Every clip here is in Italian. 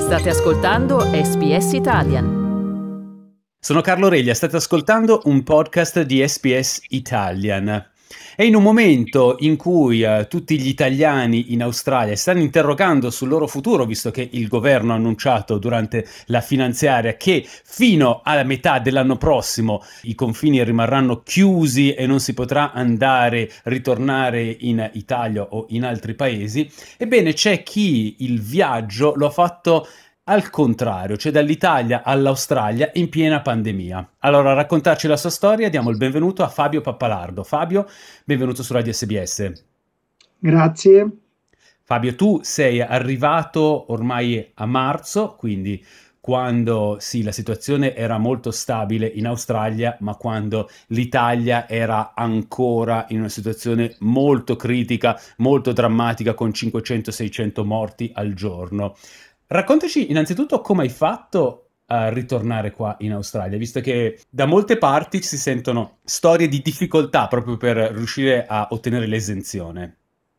State ascoltando SBS Italian. Sono Carlo Reglia, state ascoltando un podcast di SBS Italian. E in un momento in cui tutti gli italiani in Australia stanno interrogando sul loro futuro, visto che il governo ha annunciato durante la finanziaria che fino alla metà dell'anno prossimo i confini rimarranno chiusi e non si potrà ritornare in Italia o in altri paesi, ebbene c'è chi il viaggio lo ha fatto al contrario, cioè dall'Italia all'Australia in piena pandemia. Allora, a raccontarci la sua storia diamo il benvenuto a Fabio Pappalardo. Fabio, benvenuto su Radio SBS. Grazie. Fabio, tu sei arrivato ormai a marzo, quindi quando sì, la situazione era molto stabile in Australia, ma quando l'Italia era ancora in una situazione molto critica, molto drammatica, con 500-600 morti al giorno. Raccontaci innanzitutto come hai fatto a ritornare qua in Australia, visto che da molte parti si sentono storie di difficoltà proprio per riuscire a ottenere l'esenzione.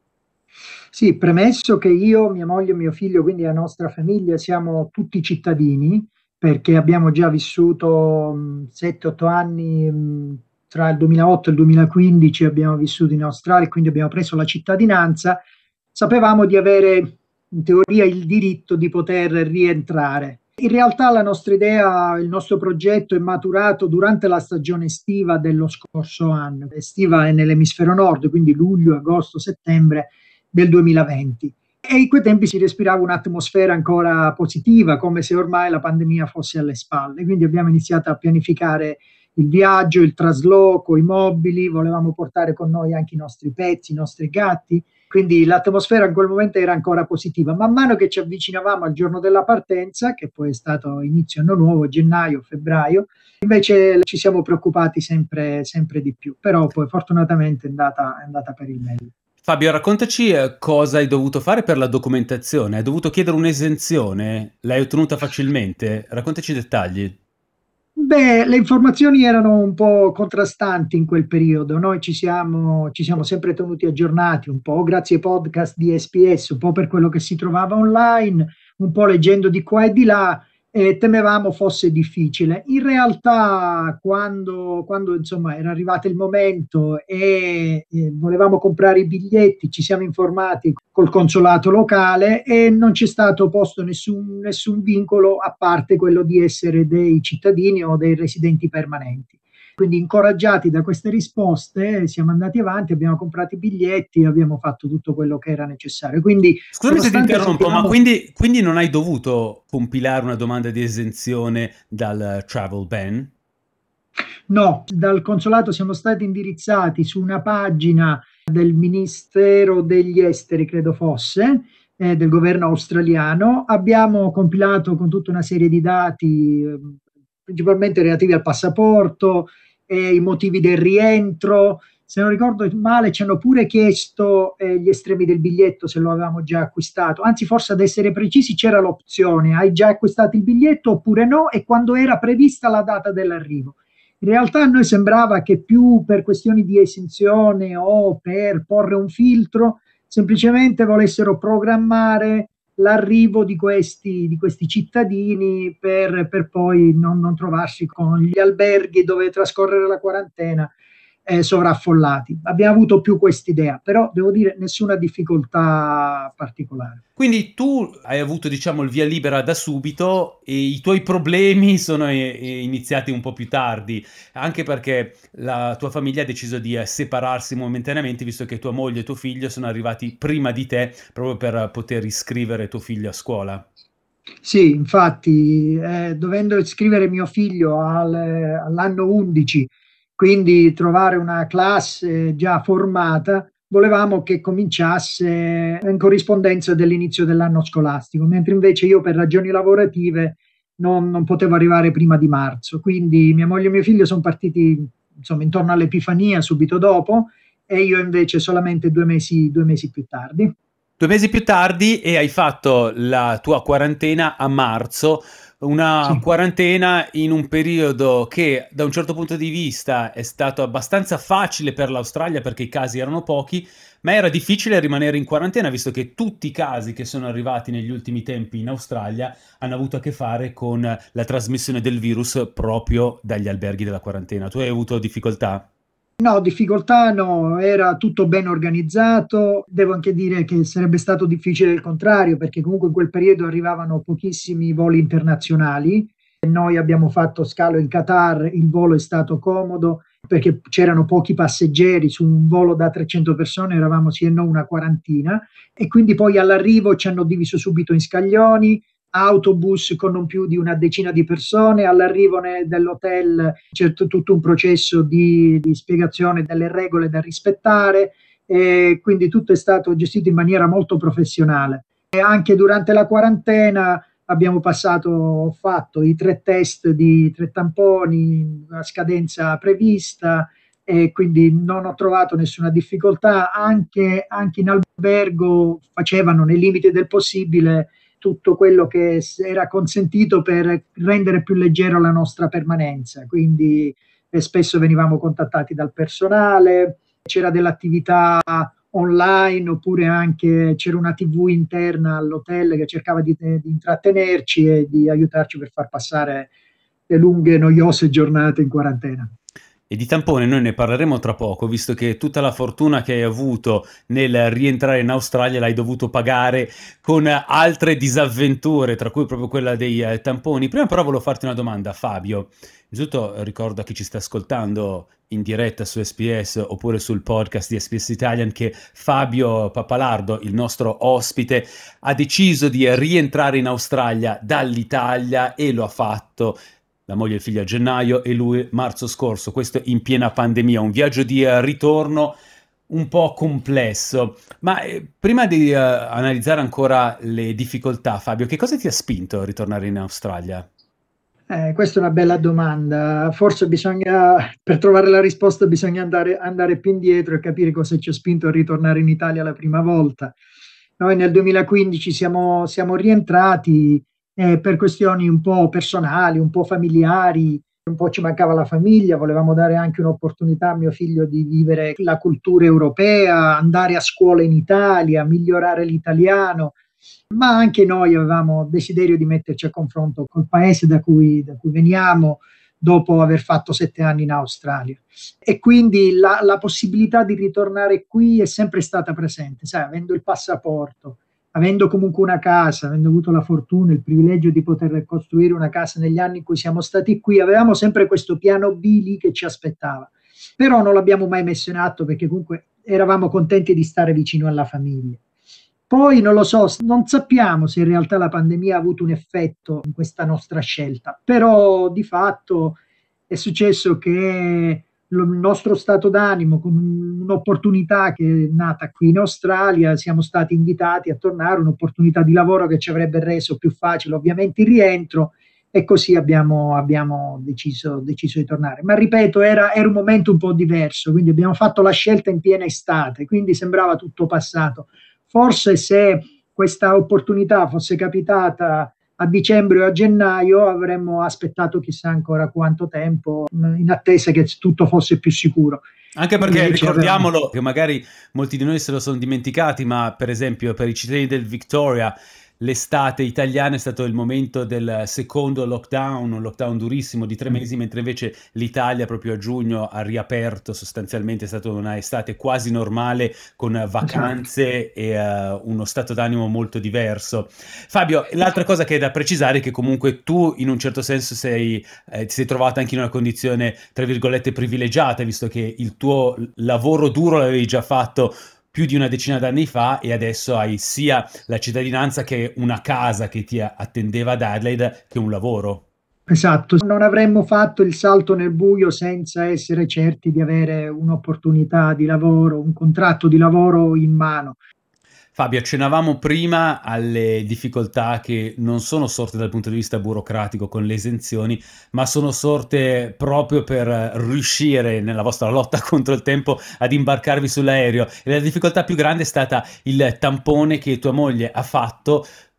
Sì, premesso che io, mia moglie e mio figlio, quindi la nostra famiglia, siamo tutti cittadini, perché abbiamo già vissuto 7-8 anni, tra il 2008 e il 2015 abbiamo vissuto in Australia, quindi abbiamo preso la cittadinanza, sapevamo di avere in teoria il diritto di poter rientrare. In realtà la nostra idea, il nostro progetto è maturato durante la stagione estiva dello scorso anno. Estiva è nell'emisfero nord, quindi luglio, agosto, settembre del 2020. E in quei tempi si respirava un'atmosfera ancora positiva, come se ormai la pandemia fosse alle spalle. Quindi abbiamo iniziato a pianificare il viaggio, il trasloco, i mobili, volevamo portare con noi anche i nostri pezzi, i nostri gatti. Quindi l'atmosfera in quel momento era ancora positiva. Man mano che ci avvicinavamo al giorno della partenza, che poi è stato inizio anno nuovo, gennaio, febbraio, invece ci siamo preoccupati sempre di più. Però poi fortunatamente è andata per il meglio. Fabio, raccontaci cosa hai dovuto fare per la documentazione. Hai dovuto chiedere un'esenzione? L'hai ottenuta facilmente? Raccontaci i dettagli. Beh, le informazioni erano un po' contrastanti in quel periodo. Noi ci siamo sempre tenuti aggiornati, un po' grazie ai podcast di SPS, un po' per quello che si trovava online, un po' leggendo di qua e di là, e temevamo fosse difficile. In realtà, quando insomma era arrivato il momento e volevamo comprare i biglietti, ci siamo informati col consolato locale e non c'è stato posto nessun vincolo a parte quello di essere dei cittadini o dei residenti permanenti. Quindi incoraggiati da queste risposte siamo andati avanti, abbiamo comprato i biglietti, abbiamo fatto tutto quello che era necessario. Quindi, Scusami se ti interrompo, sappiamo... ma quindi non hai dovuto compilare una domanda di esenzione dal travel ban? No, dal consolato siamo stati indirizzati su una pagina del Ministero degli Esteri, credo fosse, del governo australiano. Abbiamo compilato con tutta una serie di dati, principalmente relativi al passaporto, i motivi del rientro. Se non ricordo male, ci hanno pure chiesto gli estremi del biglietto se lo avevamo già acquistato. Anzi, forse ad essere precisi, c'era l'opzione: hai già acquistato il biglietto oppure no, e quando era prevista la data dell'arrivo. In realtà a noi sembrava che più per questioni di esenzione o per porre un filtro, semplicemente volessero programmare l'arrivo di questi cittadini per poi non trovarsi con gli alberghi dove trascorrere la quarantena sovraffollati. Abbiamo avuto più quest'idea, però devo dire nessuna difficoltà particolare. Quindi tu hai avuto, diciamo, il via libera da subito e i tuoi problemi sono iniziati un po' più tardi, anche perché la tua famiglia ha deciso di separarsi momentaneamente, visto che tua moglie e tuo figlio sono arrivati prima di te, proprio per poter iscrivere tuo figlio a scuola. Sì, infatti, dovendo iscrivere mio figlio all'anno 11, quindi trovare una classe già formata, volevamo che cominciasse in corrispondenza dell'inizio dell'anno scolastico, mentre invece io per ragioni lavorative non potevo arrivare prima di marzo. Quindi mia moglie e mio figlio sono partiti insomma intorno all'Epifania, subito dopo, e io invece solamente 2 mesi più tardi. 2 mesi più tardi e hai fatto la tua quarantena a marzo, una Sì. quarantena in un periodo che da un certo punto di vista è stato abbastanza facile per l'Australia perché i casi erano pochi, ma era difficile rimanere in quarantena visto che tutti i casi che sono arrivati negli ultimi tempi in Australia hanno avuto a che fare con la trasmissione del virus proprio dagli alberghi della quarantena. Tu hai avuto difficoltà? No, difficoltà no, era tutto ben organizzato. Devo anche dire che sarebbe stato difficile il contrario, perché comunque in quel periodo arrivavano pochissimi voli internazionali. Noi abbiamo fatto scalo in Qatar, il volo è stato comodo perché c'erano pochi passeggeri, su un volo da 300 persone eravamo sì e no una quarantina, e quindi poi all'arrivo ci hanno diviso subito in scaglioni, autobus con non più di una decina di persone. All'arrivo dell'hotel c'è tutto un processo di spiegazione delle regole da rispettare, e quindi tutto è stato gestito in maniera molto professionale. E anche durante la quarantena ho fatto i 3 test di 3 tamponi a scadenza prevista, e quindi non ho trovato nessuna difficoltà. Anche in albergo facevano nei limiti del possibile tutto quello che era consentito per rendere più leggera la nostra permanenza. Quindi spesso venivamo contattati dal personale, c'era dell'attività online, oppure anche c'era una TV interna all'hotel che cercava di intrattenerci e di aiutarci per far passare le lunghe, noiose giornate in quarantena. E di tampone noi ne parleremo tra poco, visto che tutta la fortuna che hai avuto nel rientrare in Australia l'hai dovuto pagare con altre disavventure, tra cui proprio quella dei tamponi. Prima però volevo farti una domanda, Fabio. Innanzitutto ricordo a chi ci sta ascoltando in diretta su SBS oppure sul podcast di SBS Italian che Fabio Pappalardo, il nostro ospite, ha deciso di rientrare in Australia dall'Italia e lo ha fatto. La moglie e il figlio a gennaio e lui marzo scorso, questo in piena pandemia, un viaggio di ritorno un po' complesso. Ma prima di analizzare ancora le difficoltà, Fabio, che cosa ti ha spinto a ritornare in Australia? Questa è una bella domanda. Forse per trovare la risposta, bisogna andare più indietro e capire cosa ci ha spinto a ritornare in Italia la prima volta. Noi nel 2015 siamo rientrati per questioni un po' personali, un po' familiari, un po' ci mancava la famiglia, volevamo dare anche un'opportunità a mio figlio di vivere la cultura europea, andare a scuola in Italia, migliorare l'italiano, ma anche noi avevamo desiderio di metterci a confronto col paese da cui veniamo, dopo aver fatto 7 anni in Australia. E quindi la possibilità di ritornare qui è sempre stata presente, sai, avendo il passaporto, avendo comunque una casa, avendo avuto la fortuna, il privilegio di poter costruire una casa negli anni in cui siamo stati qui, avevamo sempre questo piano B lì che ci aspettava. Però non l'abbiamo mai messo in atto perché comunque eravamo contenti di stare vicino alla famiglia. Poi non lo so, non sappiamo se in realtà la pandemia ha avuto un effetto in questa nostra scelta, però di fatto è successo che il nostro stato d'animo, con un'opportunità che è nata qui in Australia, siamo stati invitati a tornare, un'opportunità di lavoro che ci avrebbe reso più facile ovviamente il rientro, e così abbiamo deciso di tornare. Ma ripeto, era un momento un po' diverso, quindi abbiamo fatto la scelta in piena estate, quindi sembrava tutto passato. Forse se questa opportunità fosse capitata a dicembre o a gennaio avremmo aspettato chissà ancora quanto tempo in attesa che tutto fosse più sicuro. Anche perché Invece ricordiamolo che magari molti di noi se lo sono dimenticati, ma per esempio per i cittadini del Victoria l'estate italiana è stato il momento del secondo lockdown, un lockdown durissimo di 3 mesi, mentre invece l'Italia proprio a giugno ha riaperto, sostanzialmente è stata una estate quasi normale con vacanze e uno stato d'animo molto diverso. Fabio, l'altra cosa che è da precisare è che comunque tu in un certo senso ti sei trovato anche in una condizione tra virgolette privilegiata, visto che il tuo lavoro duro l'avevi già fatto più di una decina d'anni fa e adesso hai sia la cittadinanza che una casa che ti attendeva ad Adelaide che un lavoro. Esatto, non avremmo fatto il salto nel buio senza essere certi di avere un'opportunità di lavoro, un contratto di lavoro in mano. Fabio, accennavamo prima alle difficoltà che non sono sorte dal punto di vista burocratico con le esenzioni, ma sono sorte proprio per riuscire nella vostra lotta contro il tempo ad imbarcarvi sull'aereo. E la difficoltà più grande è stata il tampone che tua moglie ha fatto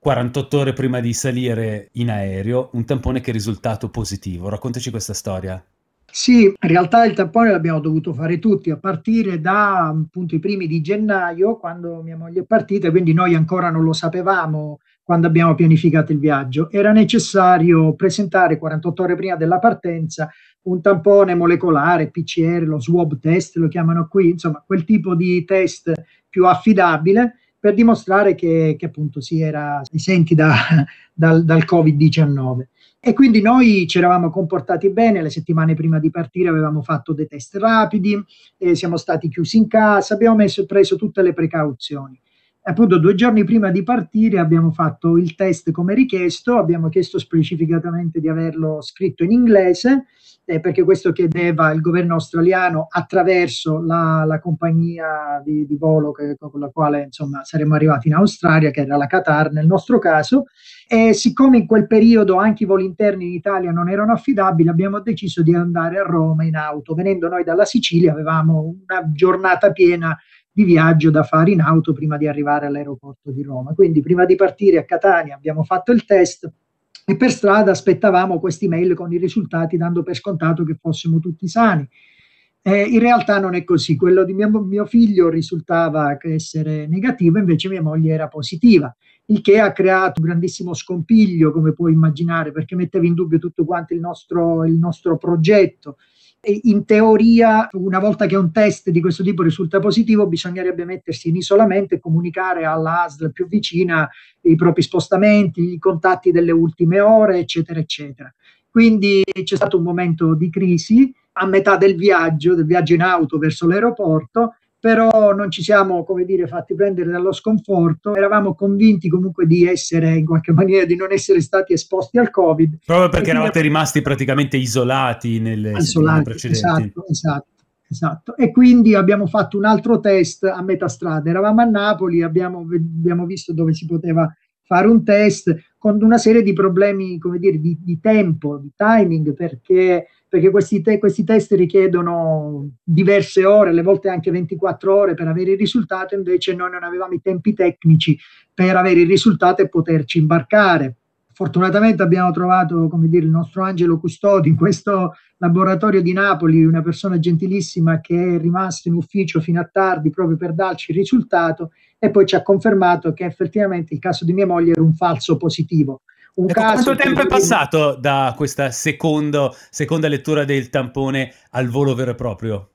48 ore prima di salire in aereo, un tampone che è risultato positivo. Raccontaci questa storia. Sì, in realtà il tampone l'abbiamo dovuto fare tutti a partire da appunto i primi di gennaio, quando mia moglie è partita, quindi noi ancora non lo sapevamo quando abbiamo pianificato il viaggio. Era necessario presentare 48 ore prima della partenza un tampone molecolare, PCR, lo swab test lo chiamano qui, insomma quel tipo di test più affidabile per dimostrare che appunto si era esenti dal Covid-19. E quindi noi ci eravamo comportati bene, le settimane prima di partire avevamo fatto dei test rapidi, siamo stati chiusi in casa, abbiamo preso tutte le precauzioni. E appunto 2 giorni prima di partire abbiamo fatto il test come richiesto, abbiamo chiesto specificatamente di averlo scritto in inglese, perché questo chiedeva il governo australiano attraverso la compagnia di volo con la quale insomma saremmo arrivati in Australia, che era la Qatar nel nostro caso. E siccome in quel periodo anche i voli interni in Italia non erano affidabili, abbiamo deciso di andare a Roma in auto. Venendo noi dalla Sicilia avevamo una giornata piena di viaggio da fare in auto prima di arrivare all'aeroporto di Roma. Quindi prima di partire a Catania abbiamo fatto il test e per strada aspettavamo questi mail con i risultati, dando per scontato che fossimo tutti sani. In realtà non è così, quello di mio figlio risultava essere negativo, invece mia moglie era positiva, il che ha creato un grandissimo scompiglio, come puoi immaginare, perché metteva in dubbio tutto quanto il nostro progetto. E in teoria, una volta che un test di questo tipo risulta positivo, bisognerebbe mettersi in isolamento e comunicare alla ASL più vicina i propri spostamenti, i contatti delle ultime ore, eccetera, eccetera. Quindi c'è stato un momento di crisi a metà del viaggio in auto verso l'aeroporto, però non ci siamo, come dire, fatti prendere dallo sconforto, eravamo convinti comunque di essere, in qualche maniera, di non essere stati esposti al Covid. Proprio perché eravate rimasti praticamente isolati nelle settimane precedenti. Esatto. E quindi abbiamo fatto un altro test a metà strada. Eravamo a Napoli, abbiamo visto dove si poteva fare un test con una serie di problemi, come dire, di tempo, di timing, perché questi test richiedono diverse ore, alle volte anche 24 ore per avere il risultato, invece noi non avevamo i tempi tecnici per avere il risultato e poterci imbarcare. Fortunatamente abbiamo trovato, come dire, il nostro angelo custode in questo laboratorio di Napoli, una persona gentilissima che è rimasta in ufficio fino a tardi proprio per darci il risultato e poi ci ha confermato che effettivamente il caso di mia moglie era un falso positivo. Quanto tempo è passato da questa seconda lettura del tampone al volo vero e proprio?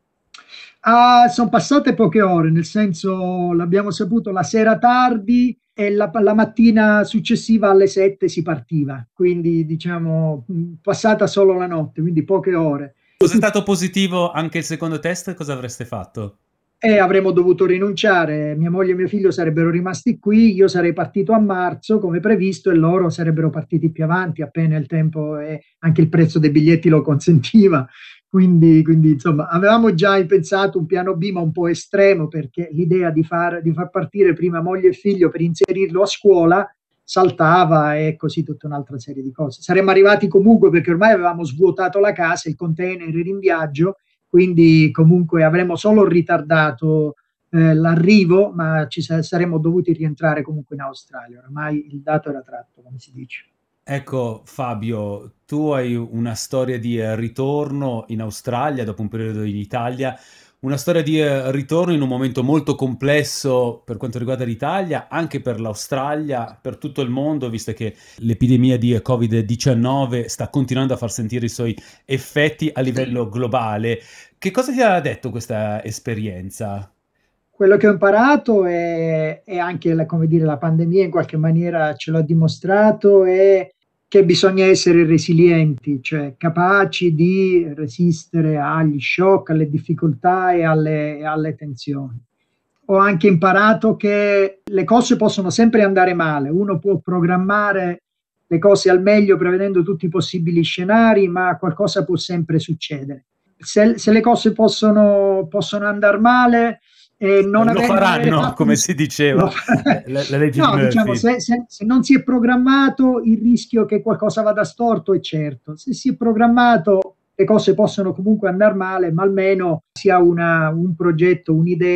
Sono passate poche ore, nel senso l'abbiamo saputo la sera tardi e la mattina successiva alle 7 si partiva, quindi diciamo passata solo la notte, quindi poche ore. Fosse stato positivo anche il secondo test, cosa avreste fatto? Avremmo dovuto rinunciare, mia moglie e mio figlio sarebbero rimasti qui, io sarei partito a marzo come previsto e loro sarebbero partiti più avanti appena il tempo e anche il prezzo dei biglietti lo consentiva. Quindi insomma avevamo già pensato un piano B ma un po' estremo, perché l'idea di far partire prima moglie e figlio per inserirlo a scuola saltava e così tutta un'altra serie di cose. Saremmo arrivati comunque perché ormai avevamo svuotato la casa, il container era in viaggio, quindi comunque avremmo solo ritardato l'arrivo, ma ci saremmo dovuti rientrare comunque in Australia. Ormai il dato era tratto, come si dice. Ecco Fabio, tu hai una storia di ritorno in Australia dopo un periodo in Italia, una storia di ritorno in un momento molto complesso per quanto riguarda l'Italia, anche per l'Australia, per tutto il mondo, visto che l'epidemia di Covid-19 sta continuando a far sentire i suoi effetti a livello globale. Che cosa ti ha detto questa esperienza? Quello che ho imparato è anche come dire, la pandemia in qualche maniera ce l'ha dimostrato, è che bisogna essere resilienti, cioè capaci di resistere agli shock, alle difficoltà e alle tensioni. Ho anche imparato che le cose possono sempre andare male, uno può programmare le cose al meglio prevedendo tutti i possibili scenari, ma qualcosa può sempre succedere. Se le cose possono andare male, non faranno, come si diceva, la legge di Murphy. Diciamo, se non si è programmato, il rischio che qualcosa vada storto è certo. Se si è programmato, le cose possono comunque andare male, ma almeno si ha un progetto, un'idea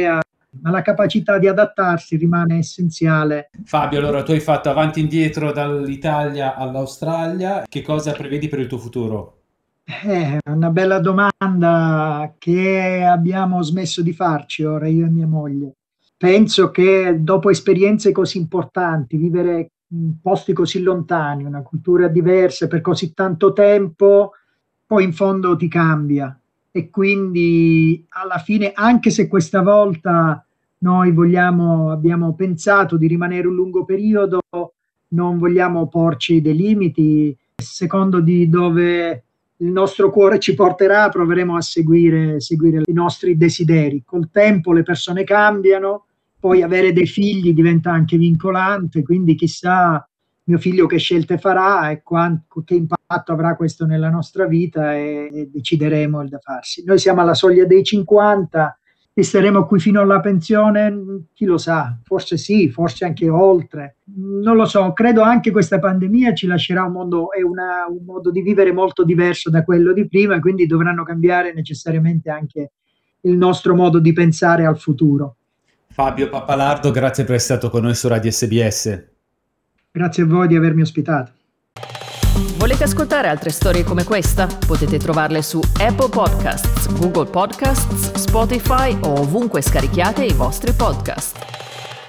ma la capacità di adattarsi rimane essenziale. Fabio, allora tu hai fatto avanti e indietro dall'Italia all'Australia, che cosa prevedi per il tuo futuro? È una bella domanda che abbiamo smesso di farci ora, io e mia moglie. Penso che dopo esperienze così importanti, vivere in posti così lontani, una cultura diversa per così tanto tempo, poi in fondo ti cambia. E quindi alla fine, anche se questa volta abbiamo pensato di rimanere un lungo periodo, non vogliamo porci dei limiti, secondo di dove il nostro cuore ci porterà, proveremo a seguire i nostri desideri. Col tempo le persone cambiano, poi avere dei figli diventa anche vincolante, quindi chissà mio figlio che scelte farà e che impatto avrà questo nella nostra vita e decideremo il da farsi. Noi siamo alla soglia dei 50, e staremo qui fino alla pensione, chi lo sa, forse sì, forse anche oltre, non lo so. Credo anche questa pandemia ci lascerà un modo di vivere molto diverso da quello di prima, quindi dovranno cambiare necessariamente anche il nostro modo di pensare al futuro. Fabio Pappalardo, grazie per essere stato con noi su Radio SBS. Grazie a voi di avermi ospitato. Volete ascoltare altre storie come questa? Potete trovarle su Apple Podcasts, Google Podcasts, Spotify o ovunque scarichiate i vostri podcast.